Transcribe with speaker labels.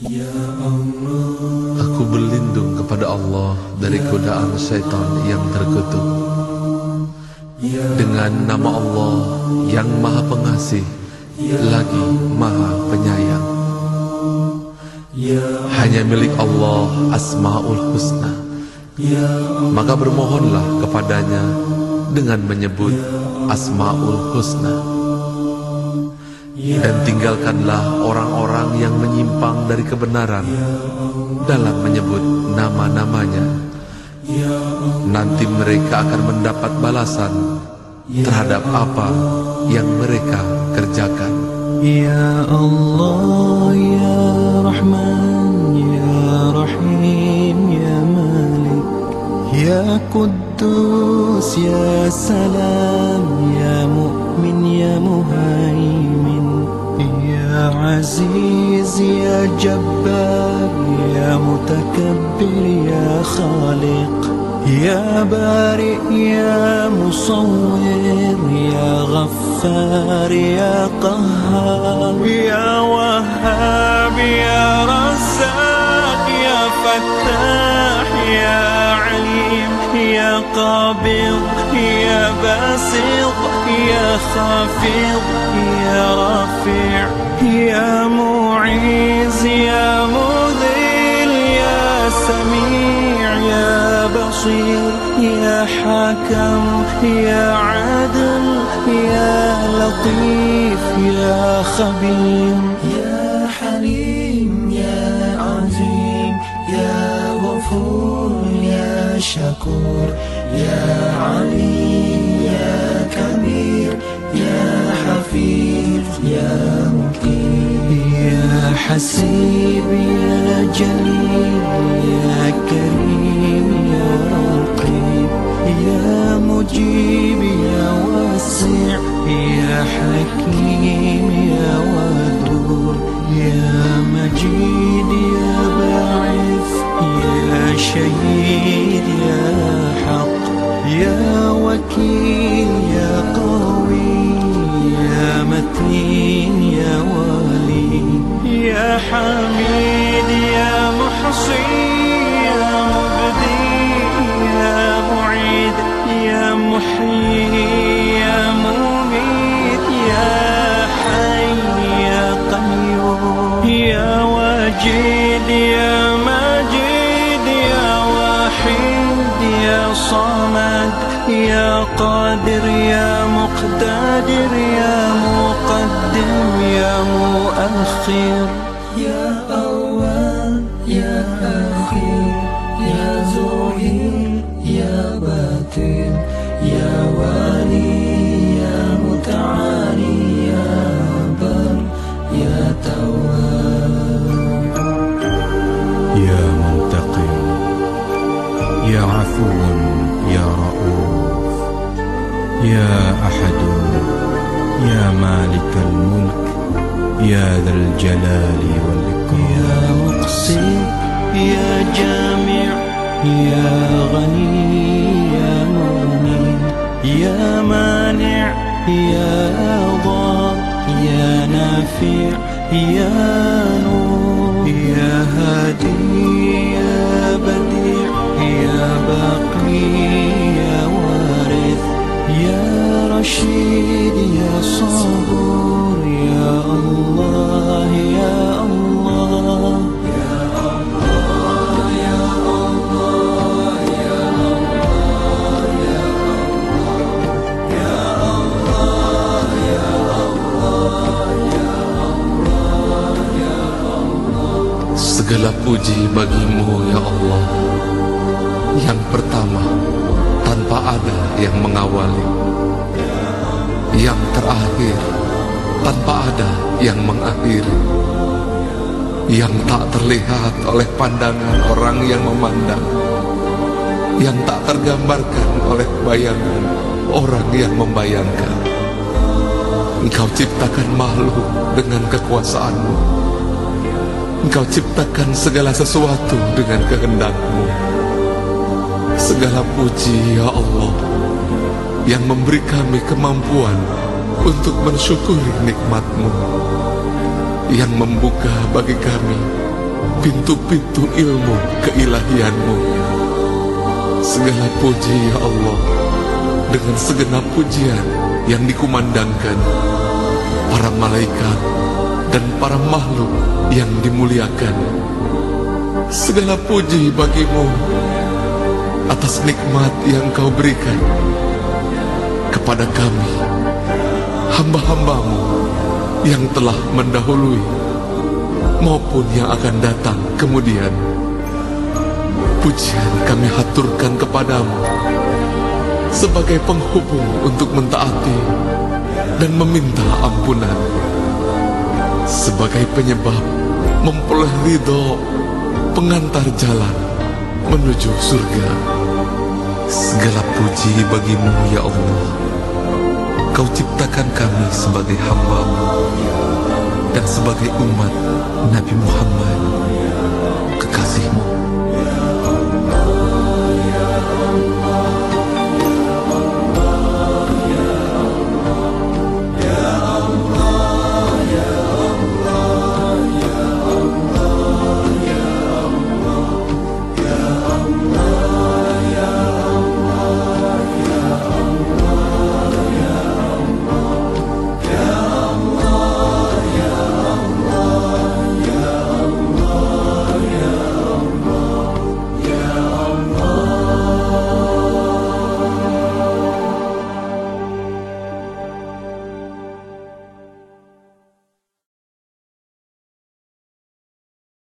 Speaker 1: Aku berlindung kepada Allah dari godaan syaitan yang terkutuk. Dengan nama Allah yang Maha Pengasih lagi Maha Penyayang. Hanya milik Allah Asmaul Husna. Maka bermohonlah kepadanya dengan menyebut Asmaul Husna. Dan tinggalkanlah orang-orang yang menyimpang dari kebenaran dalam menyebut nama-namanya. Nanti mereka akan mendapat balasan terhadap apa yang mereka kerjakan.
Speaker 2: Ya Allah, Ya Rahman, Ya Rahim, Ya Malik, Ya Quddus, Ya Salam, Ya Mu'min, Ya Muhaimin, Ya Aziz, Ya Jabbar, Ya Mutakabbir, Ya Khaliq, Ya Bari, Ya Musawwir, Ya Ghaffar, Ya Qahhar, Ya Wahhab, Ya Razzaq, Ya Fattah, Ya Alim, Ya Qabid, Ya Basit, Ya Khafid, Ya Rafi', Ya Mu'iz, Ya Mudhil, Ya Sami', Ya Basir, Ya Hakam, Ya Adil, Ya Latif, Ya Khabir, Ya Halim, Ya Azim, Ya Ghafur, Ya Shakur, Ya Ali, Ya Kabir, Ya Hafiz, Ya Muqim, Ya Hasib, Ya Jalil, Ya Karim, Ya Raqib, Ya Mujib, Ya Wasi', Ya Hakim, Ya Wadud, Ya Majid, Ya Ba'ith, Ya Shahid, Ya Haq, Ya Wakil, Ya Qawi, Ya Matin, Ya Wali, Ya Hamid, Ya Muhsi, Ya Mubdi, Ya Mu'id, Ya Muhyi, Ya Mumit, Ya Hayy, Ya Qayyum, Ya Wajid, Ya Majid, Ya Wahid, Ya Samad, Ya Qadir, Ya Muqtadir, Ya Muqaddim, Ya Muakhir, Ya Awwal, Ya Akhir, Ya Zuhir, Ya Batin, Ya Wali, Ya Muta'ali, Ya Bar, Ya Tawwab, Ya Muntaqim, Ya Afuun, Ya Ra'uf, Ya Ahadun, Ya Malikal Mulk, Ya Dhal Jalali wal Ikram, Ya Muqsit, Ya Jami', Ya Ghani, Ya Mughni, Ya Mani', Ya Dhar, Ya Nafi', Ya Nur, Ya Hadi, Ya Badi', Ya Baqi, Ya Warith, Ya Rashid, Ya Sabur, Ya Allah, Ya Allah, Ya Allah, Ya Allah, Ya Allah, Ya Allah, Ya Allah, Ya Allah, Ya Allah.
Speaker 1: Segala puji bagimu ya Allah, yang pertama tanpa ada yang mengawali, yang terakhir tanpa ada yang mengakhiri, yang tak terlihat oleh pandangan orang yang memandang, yang tak tergambarkan oleh bayangan orang yang membayangkan. Engkau ciptakan makhluk dengan kekuasaanmu. Engkau ciptakan segala sesuatu dengan kehendak-Mu. Segala puji ya Allah yang memberi kami kemampuan untuk mensyukuri nikmat-Mu, yang membuka bagi kami pintu-pintu ilmu keilahian-Mu. Segala puji ya Allah, dengan segenap pujian yang dikumandangkan para malaikat dan para makhluk yang dimuliakan. Segala puji bagi-Mu atas nikmat yang Kau berikan kepada kami, hamba-hamba-Mu yang telah mendahului maupun yang akan datang kemudian. Pujian kami haturkan kepadamu sebagai penghubung untuk mentaati dan meminta ampunan, sebagai penyebab memperoleh ridho, pengantar jalan menuju surga. Segala puji bagi-Mu ya Allah. Kau ciptakan kami sebagai hamba-Mu dan sebagai umat Nabi Muhammad